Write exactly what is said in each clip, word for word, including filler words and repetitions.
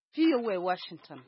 V O A Washington.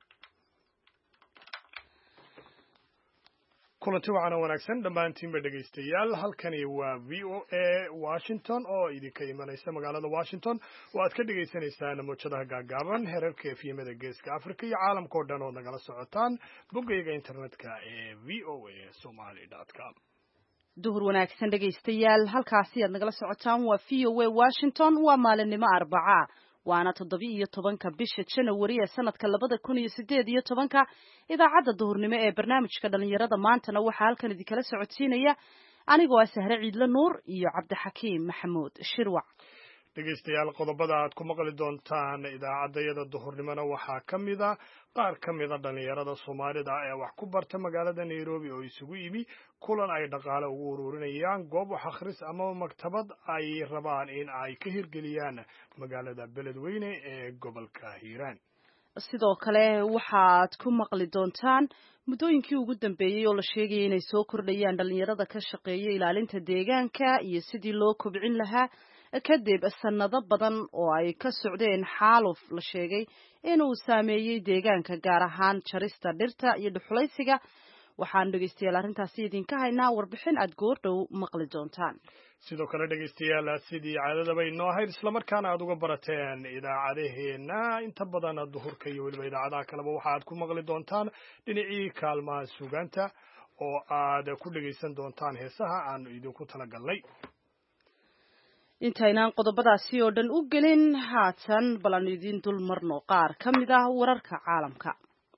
kulanti wacan wanaagsan dhammaantiinba dhegaystayaal halkani waa V O A Washington oo idinka imanaysa magaalada Washington oo aad ka dhagaysanaysaan mowjadaha gaagaaban herarka efyamada geeska Afrika iyo caalamka oo dhan oo nagala socotaan bogayga internetka ee v o a somali dot com. duhur wanaagsan dhegaystayaal halkaasi aad nagala socotaan waa V O A Washington waa maalinimo Arbaca waana toddoba iyo tobanka bisha January ee sanadka labada kun iyo siddeed iyo tobanka idaacadda duhurnimo ee barnaamijka dhalinyarada maantana waxaa halkan idinkala socodsiinaya anigoo ah Sahre Ciidle Nuur iyo Cabdixakiim Maxamuud Shirwac. dhegaystayaal qodobada aad ku maqli doontaan idaacaddayada duhurnimona waxaa ka mid a qaar ka mid a dhalinyarada Soomaalida ee wax ku barta magaalada Nairobi oo isugu yimi kulan ay dhaqaale ugu ururinayaan goob wax akhris ama maktabad ay rabaan in ay ka hirgeliyaan magaalada Beledweyne ee gobolka Hiiraan. sidoo kale waxaad ku maqli doontaan muddooyinkii ugu dambeeyay oo la sheegay inay soo kordhayaan dhalinyarada ka shaqeeya ilaalinta deegaanka iyo sidii loo kobcin lahaa kadib sanado badan oo ay ka socdeen xaaluf la sheegay inuu saameeyay deegaanka gaar ahaan jarista dhirta iyo dhuxulaysiga. waxaan dhegaystayaal arrintaasi idinka haynaa warbixin aad goordhow maqli doontaan. sidoo kale dhegaystayaal sidii caadadaba inoo ahayd islamarkaana aad uga barateen idaacadaheena inta badan duhurka iyo weliba idaacadaha kaleba waxaad ku maqli doontaan dhinacii kaalmaha suugaanta oo aad ku dhegaysan doontaan heesaha aan idinku talagalnay. intaynaan qodobadaasi oo dhan u gelin haatan bal aan idin dul marno qaar ka mid ah wararka caalamka.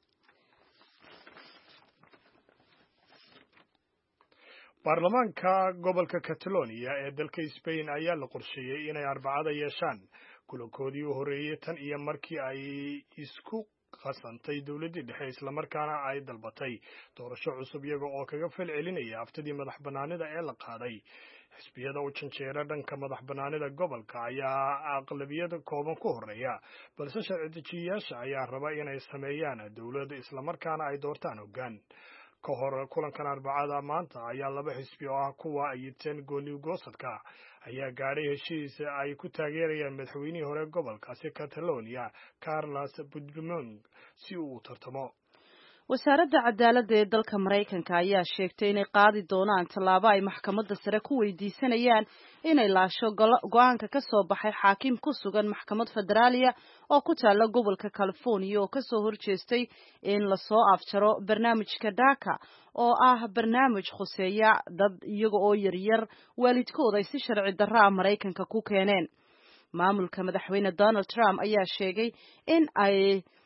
baarlamaanka gobolka Catalonia ee dalka Spain ayaa la qorsheeyay inay Arbacada yeeshaan kulankoodii u horeeyay tan iyo markii ay isku qasantay dowladda dhexe isla markaana ay dalbatay doorasho cusub iyaga oo kaga falcelinaya aftidii madax banaanida ee la qaaday. xisbiyada u janjeera dhanka madax banaanida gobolka ayaa aqlabiyada kooban ku horeeya balse sharci dejiyayaasha ayaa raba inay sameeyaan dowladda isla markaana ay doortaan hoggaan. ka hor kulankan Arbacada maanta ayaa laba xisbi oo ah kuwa ayidteen gooni goosadka ayaa gaadhay heshiis ay ku taageerayaan madaxweynihii hore gobolkaasi Catalonia Carles Puigdemont si uu u tartamo. wasaaradda cadaaladda ee dalka Mareykanka ayaa sheegtay inay qaadi doonaan tallaabo ay maxkamadda sare ku weydiisanayaan inay laasho go'aanka ka soo baxay xaakim ku sugan maxkamad federaaliya oo ku taala gobolka California oo kasoo horjeestay in la soo afjaro barnaamijka DACA oo ah barnaamij khuseeya dad iyaga oo yaryar waalidkooda ay si sharci darro ah Mareykanka ku keeneen. maamulka madaxweyne Donald Trump ayaa sheegay in ay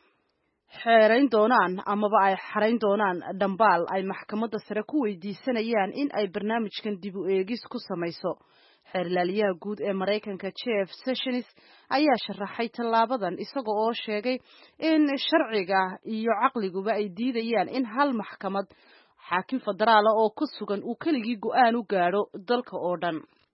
xeerayn doonaan amaba ay xarayn doonaan dhambaal ay maxkamadda sare ku weydiisanayaan in ay barnaamijkan dib u eegis ku samayso. xeerlaaliyaha guud ee Mareykanka Jeff Sessions ayaa sharaxay tallaabadan isaga oo sheegay in sharciga iyo caqliguba ay diidayaan in hal maxkamad xaakim federaal oo ku sugan uu keligii go'aan u gaadho dalka oo dhan.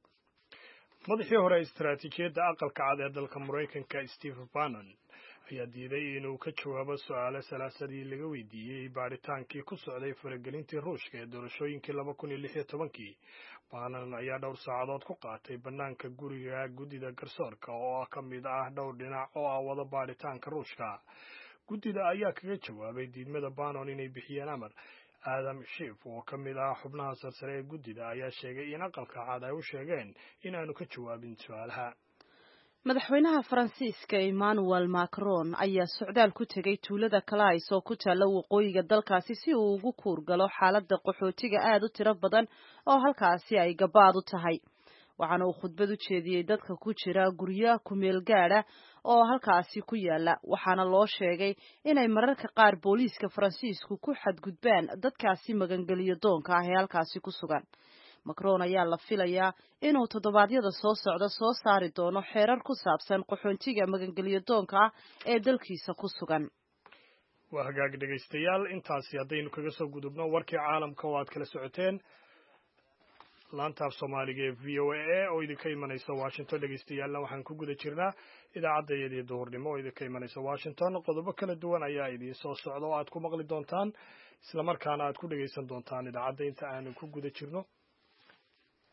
madaxii hore istaraatiijiyadda aqalka cad ee dalka Mareykanka Steve Bannon ayaa diiday inuu ka jawaabo su'aalo salaasadii laga weydiiyey baaritaankii ku socday faragelintii Ruushka ee doorashooyinkii laba kun iyo lix iyo tobankii. Bannon ayaa dhowr saacadood ku qaatay bannaanka guriga guddida garsoorka oo ka mid ah dhowr dhinac oo ah wada baaritaanka Ruushka. guddida ayaa kaga jawaabay diidmada Bannon inay bixiyeen amar. Adam Schiff oo ka mid ah xubnaha sarsare ee guddida ayaa sheegay in aqalka cad ay u sheegeen inaanu ka jawaabin su'aalaha. madaxweynaha Faransiiska Emmanuel Macron ayaa socdaal ku tegay tuulada Calais oo ku taala waqooyiga dalkaasi si uu ugu kuurgalo xaaladda qaxootiga aad u tiro badan oo halkaasi ay gabaad u tahay. waxaana uu khudbad u jeediyey dadka ku jira guryo ku meel gaadha oo halkaasi ku yaala waxaana loo sheegay inay mararka qaar booliiska Faransiisku ku xadgudbaan dadkaasi magangeliyo doonka ah ee halkaasi ku sugan. Macron ayaa la filayaa inuu toddobaadyada soo socda soo saari doono xeerar ku saabsan qaxoontiga magangeliyo doonka ah ee dalkiisa ku sugan. waa hagaag dhegaystayaal intaasi haddaynu kaga soo gudubno warkii caalamka oo aad kala socoteen laanta af Soomaaliga ee V O A oo idinka imanaysa Washington. dhegaystayaal waxaan ku guda jirnaa idaacaddayadii duhurnimo oo idinka imanaysa Washington. qodobo kala duwan ayaa idiin soo socda oo aad ku maqli doontaan isla markaana aad ku dhagaysan doontaan idaacadda inta aanu ku guda jirno.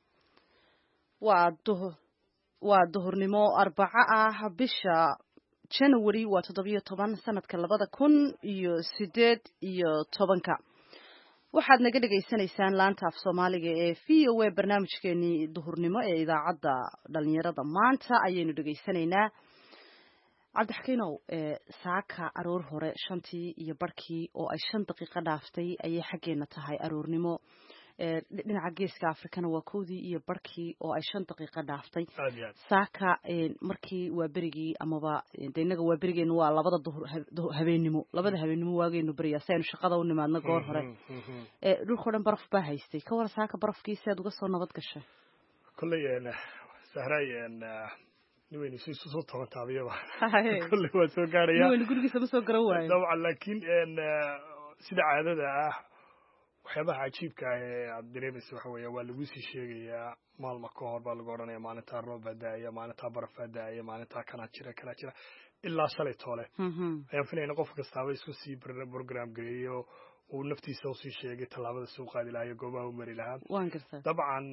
waa duhurnimo Arbaca ah bisha january waa toddobiyo toban sanadka labada kun iyo sideed iyo tobanka waxaad naga dhegaysanaysaan laanta af soomaaliga ee v o a barnaamijkeenii duhurnimo ee idaacadda dhalinyarada maanta ayaynu dhegaysanaynaa. cabdixakiinow saaka aroor hore shantii iyo barkii oo ay shan daqiiqo dhaaftay ayay xaggeena tahay aroornimo. dhinaca geeska afrikana waa kowdii iyo barkii oo ay shan daqiiqo dhaaftay. saaka markii waa berigii amaba de inaga waa berigeenu waa labada duhur habeenimo labada habeenimo waageenu beriyaa si aynu shaqada u nimaadno goor hore. dhulkao dhan baraf baa haystay ka war saaka barafkii si aad uga soo nabad gashay. kolley sahray niweynu si soo tabantaabiyaba kolley waa soo gaaraya niweynu gurigiisa ma soo garan waayo dabcan laakiin sida caadada ah waxyaabaha cajiibka ah ee aad dareemaysa waxa weeye waa lagu sii sheegayaa maalma ka hor baa lagu odhanaya maalintaa roob baa da-aya maalintaa baraf baa da-aya maalintaa kanaa jira kanaa jira ilaa shalay toole ayaan filayna qof kastaaba isku sii program gareeyo uu naftiisa usii sheegay tallaabada soo qaadi lahaa iyo goobaha u mari lahaa. dabcan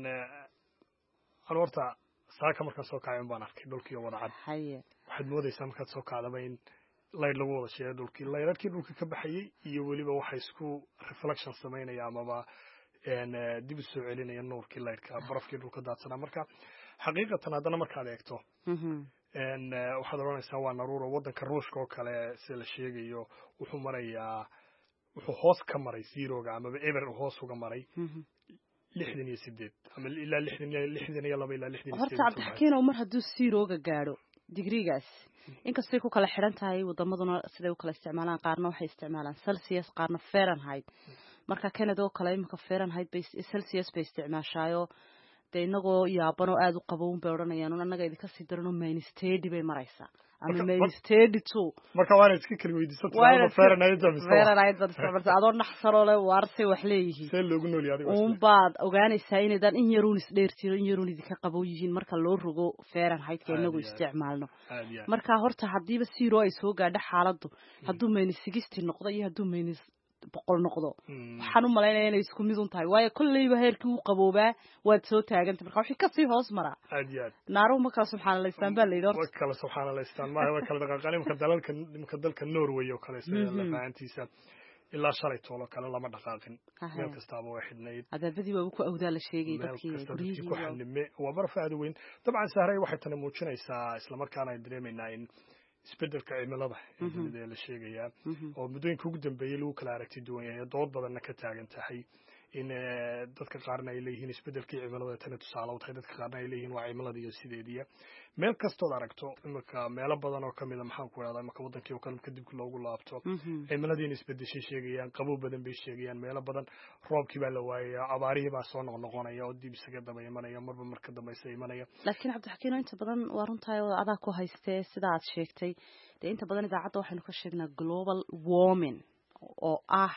anu horta saaka markaan soo kacay un baan arkay dhulkiiyo wadacad waxaad moodaysaa markaad soo kacdaba in layr lagu wada sheegay dhulkii layrarkii dhulka ka baxayay iyo weliba waxa isku reflection samaynaya amaba dib u soo celinaya nuurkii layrka barafkii dhulka daadsanaa. marka xaqiiqatan haddana markaad eegto waxaad odhanaysaa waa naruuro waddanka ruushka oo kale sida la sheegayo wuxuu marayaa wuxuu hoos ka maray zeroga amaba eber hoos uga maray lixdan iyo sideed ama ilaa lixdan lixdan iyo laba ilaa lixdan iyo sideed. horta cabdixakiinow mar hadduu zeroga gaadho digrigaas inkastay ku kala xiran tahay wadamaduna siday u kala isticmaalaan qaarna waxay isticmaalaan celsius qaarna fahrenheit. marka Canada oo kale imika fahrenheit bay celsius bay isticmaashaayo de inagoo yaaban oo aad u qabown bay odhanayaan annaga idinka sii darano minus thirty bay maraysaa ama minus thirty two. marka waana iska kala weydiisatay fahrenheit fahrenheit bad isticmaaltaa adoo naxsaro le waarsay wax leeyihiin see loogu nool yahay uun baad ogaanaysaa inaydaan in yaruun isdheertiro in yaruun idinka qabow yihiin marka loo rogo fahrenheit-ka inagu isticmaalno. marka horta haddiiba zero ay soo gaadho xaaladdu hadduu minus sixty noqdo iyo hadduu minus boqol noqdo waxaan u malaynaya inay isku mid un tahay waayo kolleyba heerkii uu qaboobaa waad soo taagantay marka wixii kasii hoos maraa aad iyo aad naaruhu ma kala subxaanalaystaan baa la yidhi horta kala subxaanalaystaan maaha waa kala dhaqaaqaan imka dalalka imka dalka Norway oo kale sida la fahantiisa ilaa shalay toolo kale lama dhaqaaqin meel kastaaba waa xidhnayd adaabadii waa ku awdaa la sheegay dadkii guriyihii ku xanime waa baraf aad u weyn. dabcan sahray waxay tani muujinaysaa isla markaana ay dareemaynaa in isbedelka cimilada ee la sheegayaa oo muddooyinka ugu dambeeyay lagu kala aragti duwan yahay dood badanna ka taagan tahay in dadka qaarna ay leeyihiin isbedelkii cimilada tani tusaale u tahay dadka qaarna ay leeyihiin waa cimilada iyo sideediya. meel kastood aragto imika meelo badan oo kamid a maxaan ku idhahdaa imika wadankii oo kale marka dib loogu laabto cimiladiina isbedeshay sheegayaan qabow badan bay sheegayaan meelo badan roobkii baa la waayayaa abaarihii baa soo noqnoqonaya oo dib isaga daba imanaya marba marka dambaysa imanaya. laakiin cabdixakiino inta badan waa runtahay oo adaa ku haystee sida aad sheegtay dee inta badan idaacadda waxaynu ka sheegnaa global warming oo ah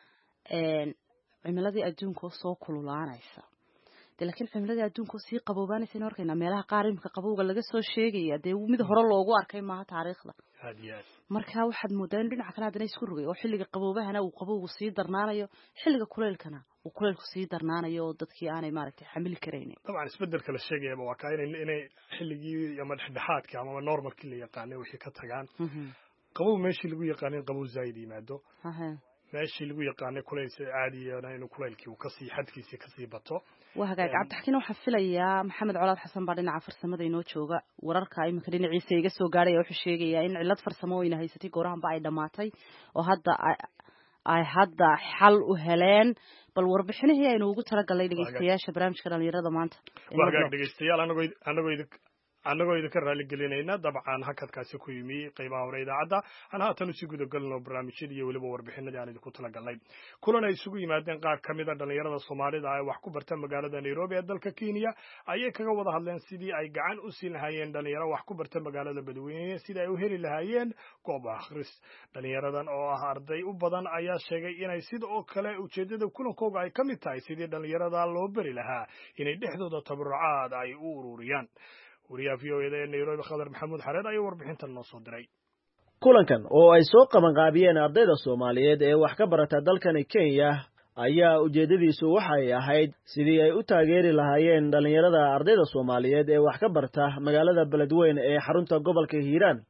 cimiladii adduunka oo soo kululaanaysa de laakiin cimiladii adduunka oo sii qaboobaanaysa in arkayna meelaha qaar imika qabowga laga soo sheegaya dee mid hore loogu arkay maaha taariikhda. marka waxaad moodaa in dhinaca kale haddana isku rogay oo xilliga qaboobahana uu qabowgu sii darnaanayo xilliga kuleylkana uu kuleylku sii darnaanayo oo dadkii aanay maaragtay xamili karaynin. dabcan isbedelka la sheegayaba waa kaa inay inay xilligii ama dhexdhexaadka ama normalkii la yaqaanay wixii ka tagaan qabow meeshii lagu yaqaanin qabow zaa'id yimaado meeshii lagu yaqaanay kuleyl caadiyana inuu kuleylkii uu kasii xadkiisii kasii bato. waa hagaag cabdixakiin waxaa filayaa maxamed colaad xasan baa dhinaca farsamada inoo jooga wararka iminka dhinaciisa iga soo gaadhaya wuxuu sheegayaa in cillad farsamo oo ina haysatay goorahanba ay dhammaatay oo hadda ay hadda xal u heleen bal warbixinihii aynu ugu talagalay dhegeystayaasha barnaamijka dhalinyarada maanta. waa hagaag dhegeystayaal anagoo anagoo annagoo idinka raali gelinayna dabcan hakadkaasi ku yimi qaybaha hore idaacadda aan haatan usii gudagalno barnaamijyadii iyo weliba warbixinadii aan idinku talagalnay. kulan ay isugu yimaadeen qaar ka mid a dhalinyarada soomaalida ee wax ku barta magaalada Nairobi ee dalka Kenya ayay kaga wada hadleen sidii ay gacan u siin lahaayeen dhalinyaro wax ku barta magaalada Badweyne sidii ay u heli lahaayeen goob akhris. dhalinyaradan oo ah arday u badan ayaa sheegay inay sidoo kale ujeedada kulankooga ay ka mid tahay sidii dhalinyarada loo bari lahaa inay dhexdooda tabarucaad ay u ururiyaan. wariyaha v o eda ee Nairobi Khadar Maxamuud Xareed ayaa warbixintan noo soo diray. kulankan oo ay soo qabanqaabiyeen ardayda Soomaaliyeed ee wax ka barata dalkani Kenya ayaa ujeedadiisu waxay ahayd sidii ay u taageeri lahaayeen dhalinyarada ardayda Soomaaliyeed ee wax ka barta magaalada Beledweyne ee xarunta gobolka Hiiraan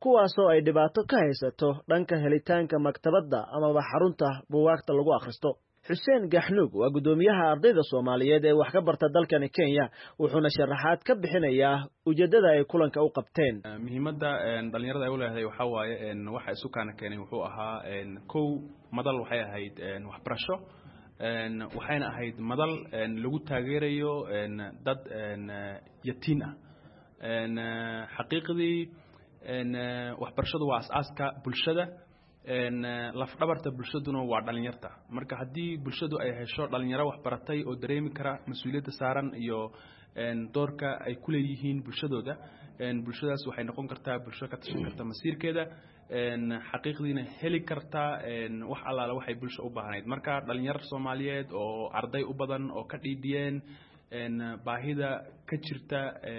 kuwaasoo ay dhibaato ka haysato dhanka helitaanka maktabadda amaba xarunta buugaagta lagu akhristo. xuseen gaxnuug waa guddoomiyaha ardayda Soomaaliyeed ee wax ka barta dalkani Kenya, wuxuuna sharaxaad ka bixinayaa ujeedada ay kulanka u qabteen. muhiimadda dhalinyarada ay u leedahay waxa waaye waxa isu kaana keenay wuxuu ahaa kow madal waxay ahayd waxbarasho waxayna ahayd madal lagu taageerayo dad yatiin ah xaqiiqdii waxbarashadu waa asaaska bulshada laf dhabarta bulshaduna waa dhalinyarta. marka hadii bulshadu ay hesho dhalinyaro wax baratay oo dareemi kara mas'uuliyadda saaran iyo doorka ay ku leeyihiin bulshadooda, bulshadaas waxay noqon kartaa bulsho ka tashan karta masiirkeeda, xaqiiqdiina heli karta wax allaala waxay bulsho u baahnayd. marka dhalinyar Soomaaliyeed oo arday u badan oo ka dhiidiyeen baahida ka jirta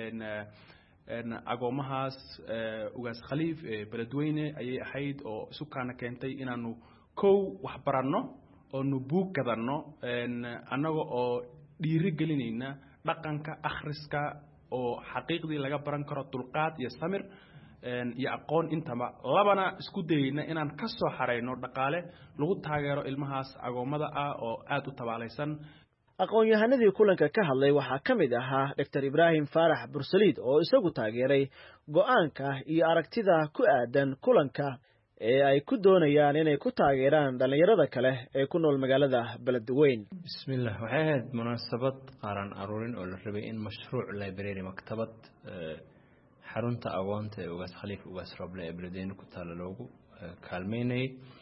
agoomahaas ugaas khaliif ee beledweyne ayay ahayd oo isu kaana keentay inaanu kow wax baranno oo nu buug gadanno annaga oo dhiiri gelinayna dhaqanka akhriska oo xaqiiqdii laga baran karo dulqaad iyo samir iyo aqoon intaba. labana isku dayayna inaan ka soo xareyno dhaqaale lagu taageero ilmahaas agoomada ah oo aad u tabaalaysan. aqoon-yahanadii kulanka ka hadlay waxaa ka mid ahaa Doctor Ibrahim Faarax Bursaliid oo isagu taageeray go'aanka iyo aragtida ku aadan kulanka ee ay ku doonayaan inay ku taageeraan dhalinyarada kale ee ku nool magaalada Beledweyne. bismillah waxay ahayd munaasabad qaran aruurin oo la rabay in mashruuc library maktabad xarunta agoonta ee ugaas khaliif ugaas roble ee Beledweyne ku taala loogu kaalmeynay.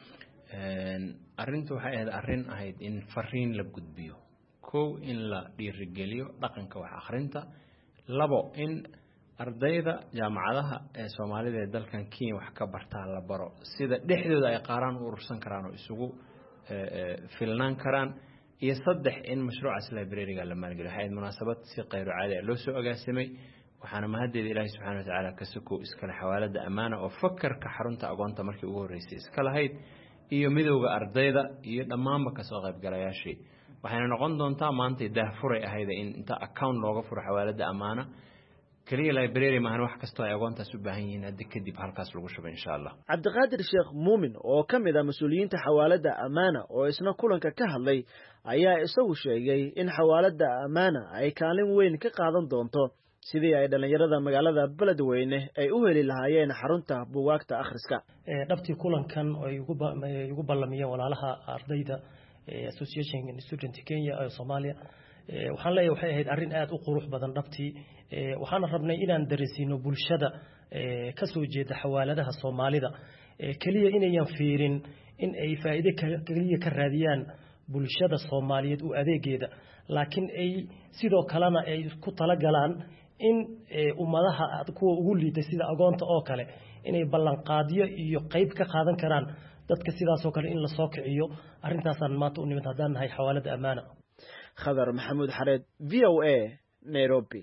arrintu waxay ahayd arrin ahayd in fariin la gudbiyo, kow in la dhiirigeliyo dhaqanka wax akhrinta, labo in ardayda jaamacadaha ee Soomaalida ee dalkan Kenya wax ka bartaan la baro sida dhexdooda ay qaaraan u urursan karaan oo isugu filnaan karaan, iyo saddex in mashruucaas library-ga la maalgeliyo. waxay munaasabad si qayr caadi ah loo soo agaasimay, waxaana mahaddeeda Ilaahay subxaanahu wa ta'aala ka soo iskala xawaalada amaana oo fakarka xarunta agoonta markii ugu horeysay iska lahayd iyo midowga ardayda iyo dhammaanba ka soo qaybgalayaashii. waxayna noqon doontaa maanta daahfuray ahayd in inta account looga furo xawaalada amaana kaliya library maahan wax kasto ay agoontaas u baahan yihiin hadda kadib halkaas lagu shubo insha Allah. Cabdiqaadir Sheekh Muumin oo ka mid ah mas'uuliyiinta xawaalada amaana oo isna kulanka ka hadlay ayaa isagu sheegay in xawaalada amaana ay kaalin weyn ka qaadan doonto sidii ay dhalinyarada magaalada Beledweyne ay u heli lahaayeen xarunta buugaagta akhriska. ee dhabtii kulankan ay ugu ugu ballamiyeen walaalaha ardayda Association Student Kenya ee Soomaaliya waxaan leeyahay waxay ahayd arrin aad u qurux badan dhabtii waxaan rabnay inaan darasiino bulshada ka soo jeeda xawaaladaha Soomaalida kaliya inayan fiirin in ay faa'iido kaliya ka raadiyaan bulshada Soomaaliyeed u adeegeeda, laakiin ay sidoo kalena ay ku tala galaan in ummadaha kuwa ugu liitay sida agoonta oo kale inay ballan qaadiyo iyo qayb ka qaadan karaan dadka sidaas oo kale in la soo kiciyo. arrintaasaan maanta u nimid haddaan nahay xawaalada amaana. Khadar Maxamuud Xareed, V O A, Nairobi.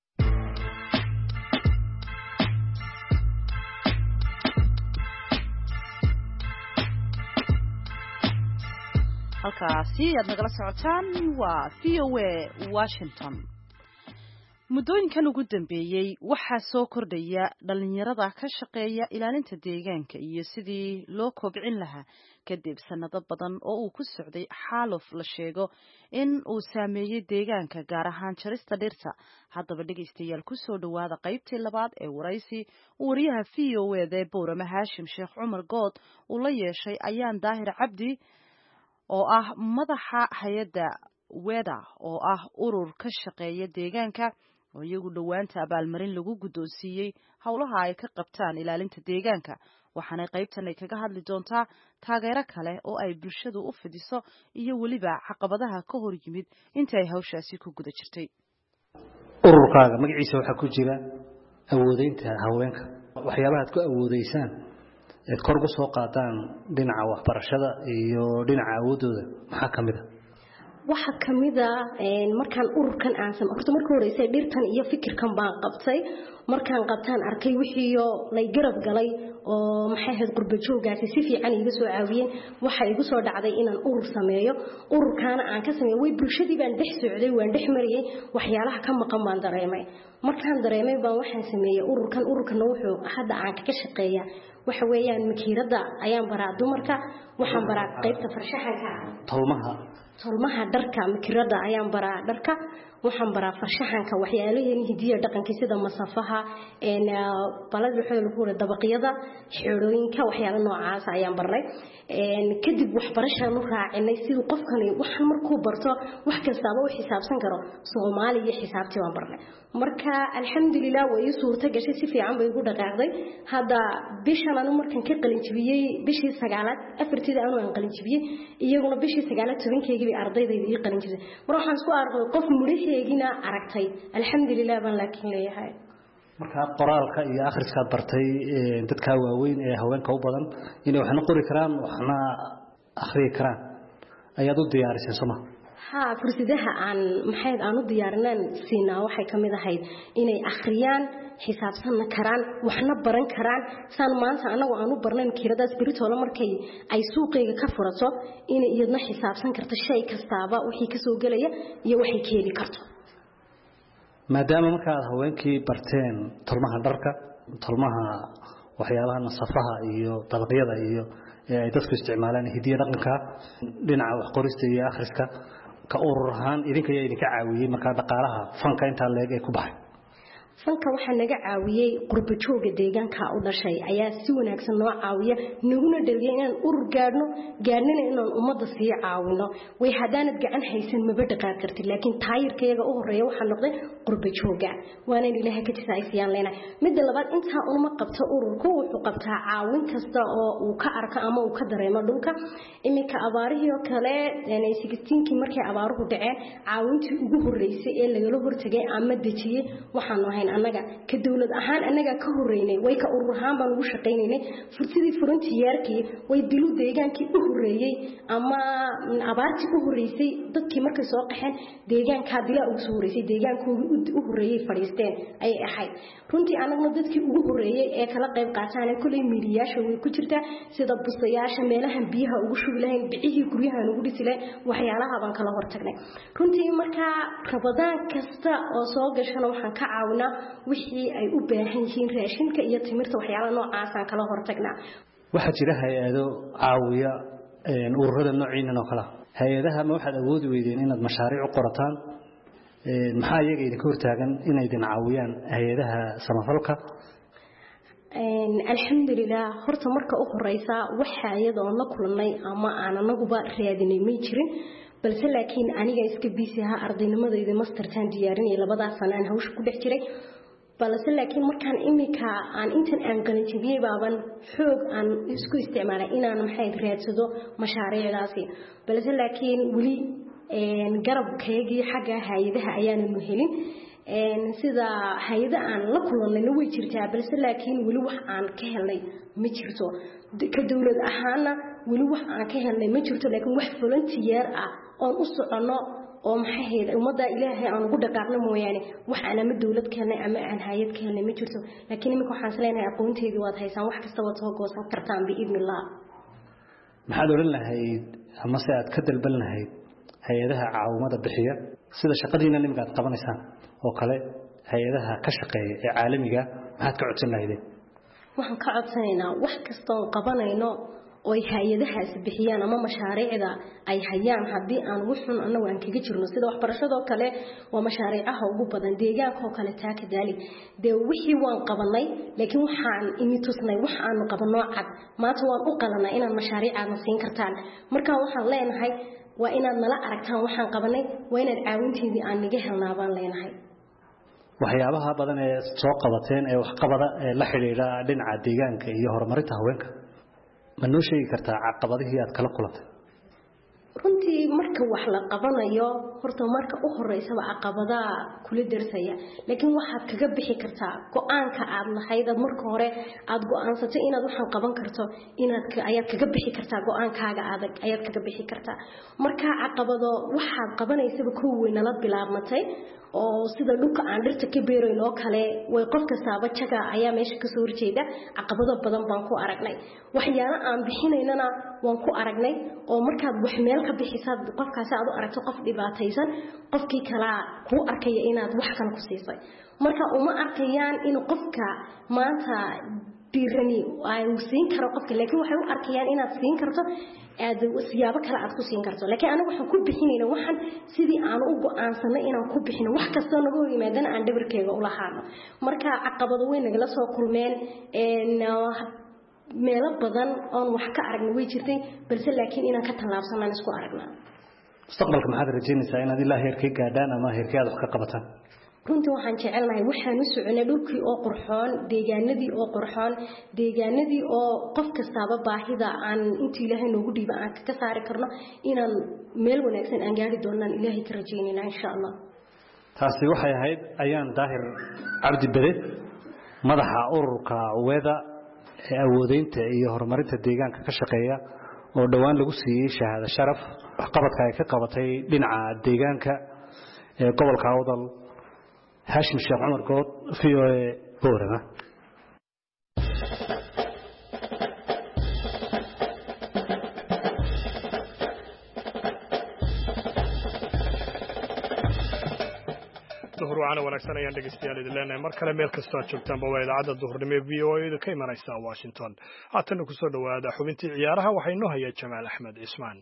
halkaasi aad nagala socotaan waa V O A Washington. muddooyinkan ugu dambeeyay waxaa soo kordhaya dhalinyarada ka shaqeeya ilaalinta deegaanka iyo sidii loo kobcin lahaa kadib sanado badan oo uu ku socday xaaluf la sheego in uu saameeyay deegaanka gaar ahaan jarista dhirta. haddaba dhegaystayaal ku soo dhawaada qaybtii labaad ee waraysi wariyaha V O A ee Boorama Haashim Sheekh Cumar Good uu la yeeshay ayaan Daahir Cabdi oo ah madaxa hay'adda Weda oo ah urur ka shaqeeya deegaanka oo iyagu dhawaanta abaalmarin lagu guddoonsiiyey howlaha ay ka qabtaan ilaalinta deegaanka. waxaana qaybtan ay kaga hadli doontaa taageero kale oo ay bulshadu u fidiso iyo weliba caqabadaha ka hor yimid intii ay hawshaasi ku guda jirtay. ururkaaga magaciisa waxaa ku jira awoodeynta haweenka, waxyaabaha aad ku awoodeysaan ee kor ugu soo qaadaan dhinaca waxbarashada iyo dhinaca awoodooda maxaa ka mid ah? waxa kamida een markaan ururkan aan sam horta markii horeysay dhirtan iyo fikirkan baan qabtay markaan qabtaan arkay wixii lay garab galay oo maxay ahayd qurba jooggaasi si fiican iga soo caawiyeen waxa igu soo dhacday inaan urur sameeyo ururkaana aan ka sameeyo way bulshadii baan dhex socday waan dhex mariyay waxyaalaha ka maqan baan dareemay markaan dareemay baan waxaan sameeyay ururkan ururkan wuxuu hadda aan ka shaqeeyaa waxa weeyaan makiirada ayaan baraa dumarka waxaan baraa qaybta farshaxanka tolmaha tolmaha dharka makiirada ayaan baraa dharka waxaan baraa farshaxanka waxyaalaha hidiyo dhaqanka sida masafaha een balad wuxuu lagu hore dabaqyada xirooyinka waxyaalo noocaas ayaan baray een kadib waxbarasho nu raacinay sidoo qofkani waxaan markuu barto wax kasta oo xisaabsan karo Soomaaliya xisaabtii waan barnay marka alxamdulillah way suurta gashay si fiican bay ugu dhaqaaqday hada bishan anu markan ka qalin jibiyay bishii sagaalaad afartii anu aan qalin jibiyay iyaguna bishii sagaalaad tobankeegii bay ardaydeedii ii qalin jibiyay mar waxaan isku arkay qof mudhaheegina aragtay alxamdulillah baan laakiin leeyahay marka qoraalka iyo akhriska bartay dadka waaweyn ee haweenka u badan inay waxna qori karaan waxna akhri karaan ayaad u diyaarisay Soomaa ha fursadaha aan maxay aan u diyaarinaan siinaa waxay kamid ahayd inay akhriyaan xisaabsan karaan waxna baran karaan san maanta anagu aan u barnaan kiiradaas biritoolo markay ay suuqayga ka furato inay iyadna xisaabsan karto shay kastaaba wixii ka soo galaya iyo waxay ka heli karto maadaama marka aad haweenkii barteen tolmaha dharka tolmaha waxyaabaha nasafaha iyo dabaqyada iyo ay dadku isticmaalaan hidiyo dhaqanka dhinaca wax qorista iyo akhriska ka urur ahaan idinka ayaa idinka caawiyay marka dhaqaalaha fanka inta leeg ee ku baxay fanka waxa naga caawiyay qurba jooga deegaanka u dhashay ayaa si wanaagsan noo caawiya naguna dhaliyay inaan urur gaadhno gaadhnina inaan ummadda sii caawino way hadaanad gacan haysan maba dhaqaaq kartid laakiin taayirkayga u horeeya waxa noqday qurba jooga waana ilaahay ka tisaaysiyan leena mid labaad inta uma qabto ururku wuxuu qabtaa caawin kasta oo uu ka arko ama uu ka dareemo dhulka imika abaarihiyo kale yani sixteen markay abaaruhu dhaceen caawintii ugu horeysay ee laga hortagay ama dajiyay waxaan ahayn anaga ka dawlad ahaan anaga ka horeynay way ka urur ahaan baan ugu shaqeynay fursadii frontiyeerkii way dilu deegaankii u horeeyay ama abaartii u horeysay dadkii markay soo qaxeen deegaanka dila ugu soo horeysay deegaankooda u horeeyay fariisteen ay ahayd runtii anagna dadkii ugu horeeyay ee kala qayb qaataan kulay miiriyaasha way ku jirtaa sida bustayaasha meelaha biyaha ugu shubi lahayn bixii guryaha ugu dhisilay waxyaalaha baan kala hortagnay runtii marka rabadaan kasta oo soo gashana waxaan ka caawinaa wixii ay u baahan yihiin raashinka iyo timirta waxyaalaha noocaas aan kala hortagnaa waxa jira hay'ado caawiya ee ururada noociinan oo kala hay'adaha ma waxaad awoodi weydeen inaad mashaariic u qorataan ee maxaa iyaga idinka hortaagan inay idin caawiyaan hay'adaha samafalka een alxamdulillah horta marka u horeysa waxa iyadoo la kulnay ama aan anaguba raadinay ma jirin balse laakiin aniga iska biisiha ardaynimadayda mastertan diyaarinay labada sano aan hawsh ku dhex jiray balse laakiin markaan imika aan intan aan qalin jabiyay baaban xoog aan isku isticmaalay inaan maxay raadsado mashaariicdaasi balse laakiin wali een garabkeygii xagga hay'adaha ayaan u helin een sida hay'ada aan la kulannay way jirtaa balse laakiin wali wax aan ka helnay ma jirto ka dawlad ahaana wali wax aan ka helnay ma jirto laakiin wax volunteer ah oo u socono oo maxay heed umada ilaahay aan ugu dhaqaaqno mooyaane wax aan ama dawlad keenay ama aan hay'ad keenay ma jirto laakiin imika waxaan saleenahay aqoonteedii waad haysaan wax kasta waad soo goosan kartaan biidnillah maxaad oran lahayd ama se aad ka dalban lahayd hay'adaha caawimada bixiya sida shaqadiina nimka aad qabanaysaan oo kale hay'adaha ka shaqeeya ee caalamiga maxaad ka codsan lahaydeen waxaan ka codsanaynaa wax kasta oo qabanayno oo hay'adahaas bixiyaan ama mashaariicda ay hayaan hadii aan wuxun anagu aan kaga jirno sida waxbarashada kale waa mashaariicaha ugu badan deegaanka oo kale taa ka daali de wixii waan qabanay laakiin waxaan imi tusnay wax aan qabano cad maanta waan u qalanay inaan mashaariicana siin kartaan marka waxaan leenahay waa inaad nala aragtaan waxaan qabanay waa inaad caawinteedii aan naga helnaa baan leenahay waxyaabaha badan ee soo qabateen ee wax qabada ee la xiriira dhinaca deegaanka iyo horumarinta haweenka ma noo sheegi kartaa caqabadihii aad kala kulantay runtii marka wax la qabanayo horta marka u horeysaba caqabada kula darsaya laakiin waxaad kaga bixi kartaa go'aanka aad lahayd marka hore aad go'aansatay inaad waxan qaban karto inaad ayaad kaga bixi kartaa go'aankaaga adag ayaad kaga bixi kartaa marka caqabado waxaad qabanaysaba koo weyn la bilaabmatay oo sida dhulka aan dhirta ka beeray loo kale way qof kastaaba jaga ayaa meesha ka soo horjeeda caqabado badan baan ku aragnay waxyaalo aan bixinaynana waan ku aragnay oo markaad wax meel ka bixisaad qofkaas aad u aragto qof dhibaataysan qofkii kala ku arkaya inaad wax kan ku siisay marka uma arkayaan in qofka maanta diirani ay siin karo qofka laakiin waxay u arkayaan inaad siin karto aad siyaabo kale aad ku siin karto laakiin anagu waxaan ku bixinayna waxan sidii aan u go'aansanay inaan ku bixino wax kasta naga hor yimaadana aan dhabarkeega u lahaano marka caqabado weyn nagala soo kulmeen een meelo badan oo wax ka aragnay way jirtay balse laakiin inaan ka talaabsanaan isku aragnaa mustaqbalka maxaad rajaynaysaa inaad ilaa heerkii gaadhaan ama heerkii aad wax ka qabataan runtii waxaan jecelnahay waxaan u soconay dhulkii oo qurxoon deegaanadii oo qurxoon deegaanadii oo qof kastaaba baahida aan intii ilaahay noogu dhiiba aan ka saari karno inaan meel wanaagsan aan gaari doonaan ilaahay ka rajaynayna insha Allah taasi waxay ahayd ayaan daahir cabdi bade madaxa ururka weeda ee awoodeynta iyo horumarinta deegaanka ka shaqeeya oo dhawaan lagu siiyay shahaado sharaf waxqabadka ay ka qabatay dhinaca deegaanka ee gobolka Awdal هاشم الشيخ عمر قوط في بورما ظهر وعنا ونكسر أيام دقيقتين لأن مركلة ميل كستات شبتان بوايد عدد ظهر نمي في أو إذا كيما نيسا واشنطن عطنا كسر وهذا حبنتي عيارها وحينوها يا جمال أحمد إسمان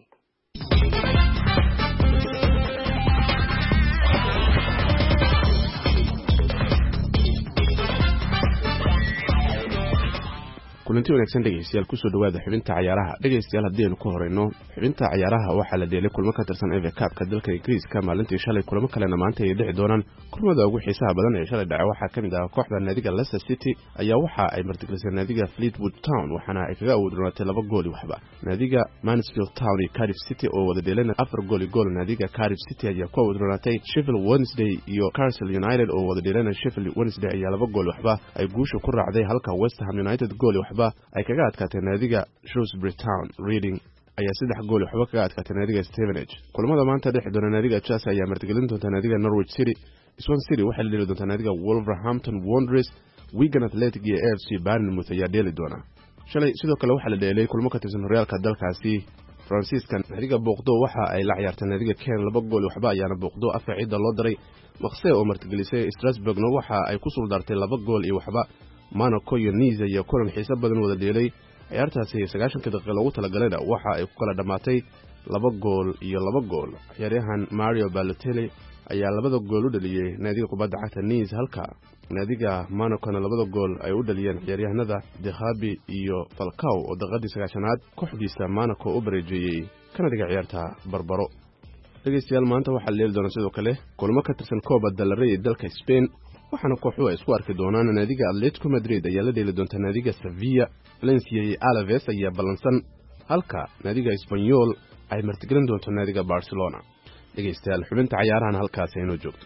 kulanti wanaagsan dhageystayaal ku soo dhawaada xubinta ciyaaraha dhageystayaal haddii aynu ku horeyno xubinta ciyaaraha waxaa la dheelay kulmo ka tirsan F A Cup-ka dalka Ingiriiska maalintii shalay kulamo kalena maanta ay dhici doonaan kulmada ugu xiisaha badan ee shalay dhacay waxaa kamid ah kooxda naadiga Leicester City ayaa waxa ay martigelisay naadiga Fleetwood Town waxaana ay kaga awoodnaatay laba gool waxba naadiga Mansfield Town iyo Cardiff City oo wada dheelayna afar gool gool naadiga Cardiff City ayaa ku awoodnaatay Sheffield Wednesday iyo Castle United oo wada dheelayna Sheffield Wednesday ayaa laba gool waxba ay guusha ku raacday halka West Ham United gool waxba ay kaga adkaatay naadiga Shrewsbury Town. Reading ayaa saddex gool waxba kaga adkaatay naadiga Stevenage. kulamada maanta dhex doona naadiga Chelsea ayaa martigelin doonta naadiga Norwich City. Swansea City waxay la dheeli doontaa naadiga Wolverhampton Wanderers. Wigan Athletic iyo A F C Bournemouth ayaa dheeli doona. Shalay sidoo kale waxaa la dheelay kulmo ka tirsan horyaalka dalkaasi Franciscan naadiga Boqdo waxa ay la ciyaartay naadiga Caen laba gool waxba ayaana Boqdo afar ciida loo daray. Maqsee oo martigelisay Strasbourg waxa ay ku suldartay laba gool iyo waxba. Monaco iyo Nice ayaa kulan xiiso badan wada dheelay ciyaartaasi sagaashan daqiiqo lagu talagalayna waxa ay ku kala dhamaatay laba gool iyo laba gool ciyaaryahan Mario Balotelli ayaa labada gool u dhaliyay naadiga kubadda cagta Nice halka naadiga Monaco labada gool ay u dhaliyeen ciyaaryahanada Dehabi iyo Falcao oo daqiiqadii sagaashanaad kooxdiisa Monaco u bareejiyay kanadiga ciyaarta barbaro dhageystayaal maanta waxaa la leeyahay doona sidoo kale kulmo ka tirsan Copa del Rey dalka Spain waxaana kooxuhu ay isku arki doonaan naadiga Atletico Madrid ayaa la dheeli doonta naadiga Sevilla Valencia iyo Alaves ayaa balansan halka naadiga Espanyol ay martigelin doonto naadiga Barcelona dhageystayaal xubinta ciyaarahan halkaas ay noo joogto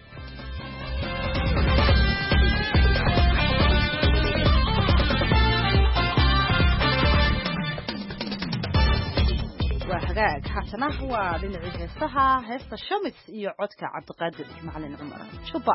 وحقاق حسنا هو دينعي هيستها هيست الشمس iyo codka Cabdiqaadir Macalin Cumar shuba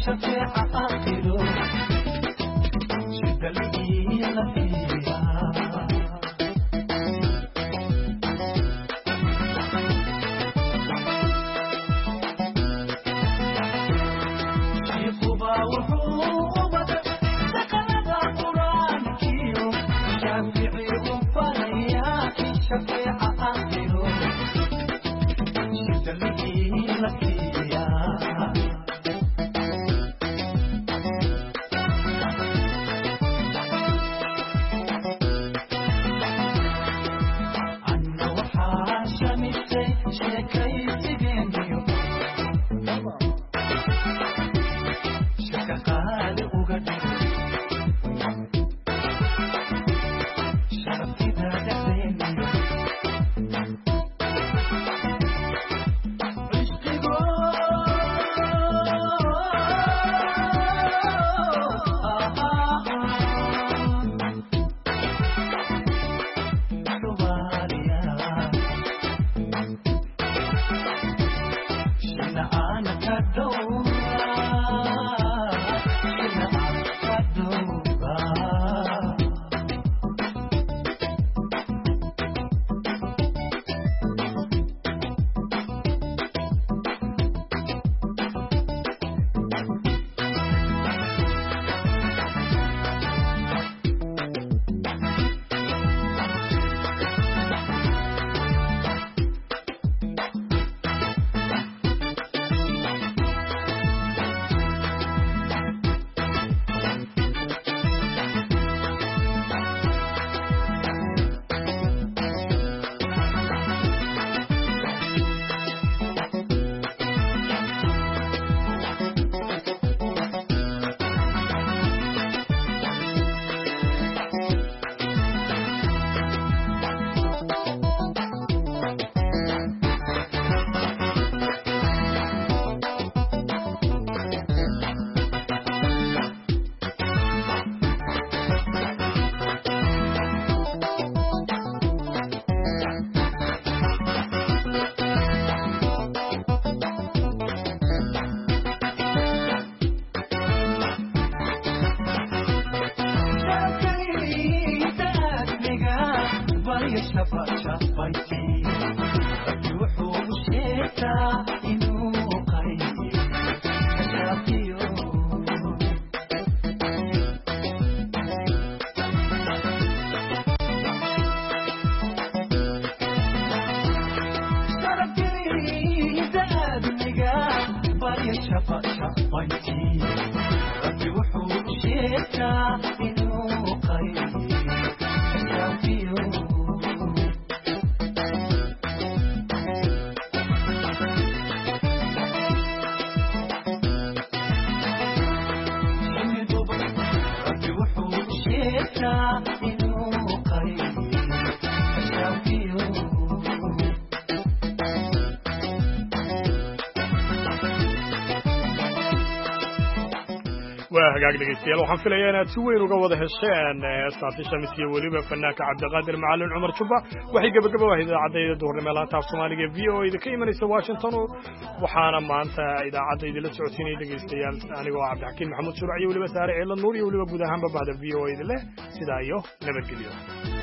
hagaag dhegeystayaal waxaan filayaa inaad si weyn uga wada hesheen heestaasi shamis iyo weliba fanaanka cabdiqaadir macalin cumar jubba waxay gabagabo ah idaacadayda duhurnimo laanta af soomaaliga v o da ka imanaysa washington waxaana maanta idaacadda idinla socodsiinaya dhegeystayaal anigoo cabdixakiin maxamuud shuruuc iyo weliba saare ceelo nuur iyo weliba guud ahaanba bahda v o da leh sidaa iyo nabadgelyo